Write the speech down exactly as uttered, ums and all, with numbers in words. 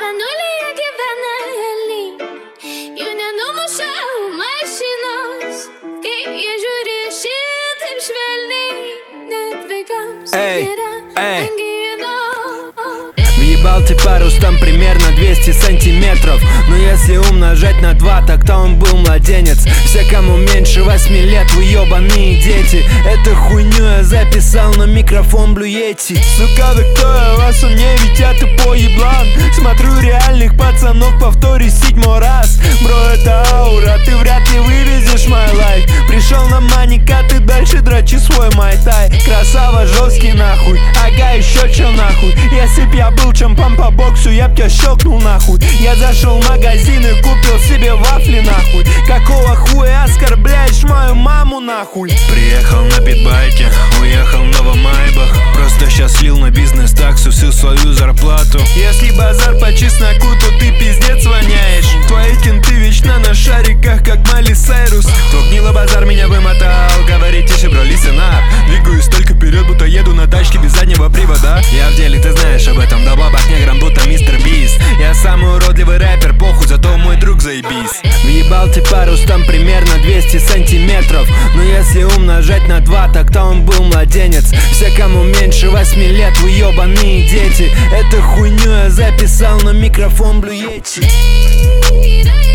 nulle jag vänner heller. Eu não não mochau mais chinos. Que eu jure shit im schwelni. Net vegam. Эй, эй. Въебал ты парус, там примерно двести сантиметров. Но если умножать на два, так то он был младенец. Все, кому меньше восьми лет, вы ебаные дети. Эту хуйню я записал на микрофон Blue Yeti. Сука, да кто я вас умнее, ведь я тупой еблан. Смотрю реальных пацанов, повторюсь седьмой раз. Бро, это аура, ты вряд ли вывезешь мой лайф. Пришел на маника, ты дальше дрочи свой майтай. Красава, жесткий нахуй, ага, еще чё нахуй. Если б я был чемпом по боксу, я б тебя щелкнул нахуй. Я зашел в магазин и купил себе вафли нахуй. Какого хуя оскорбляешь мою маму нахуй? Приехал на питбайке, уехал в Новомайбах. Просто щас слил на бизнес-таксу всю свою зарплату. Если базар по чесноку, то ты пиздец воняешь. Твои кенты вечно на шариках, как Майли Сайрус. Кто гнило базар меня вымотал, говорит тише, бро, listen up. Двигаюсь только вперед, будто еду на тачке без заднего привода. Я в деле, ты знаешь об этом, да бабах неграм, будто мистер Бист. Я самый уродливый рэпер, похуй, зато мой друг заебись. Въебал ты парус, там примерно двести сантиметров. Но если умножать на два, так то он был младенец. Все, кому меньше восьми лет, вы ебаные дети. Эту хуйню я записал на микрофон Blue Yeti.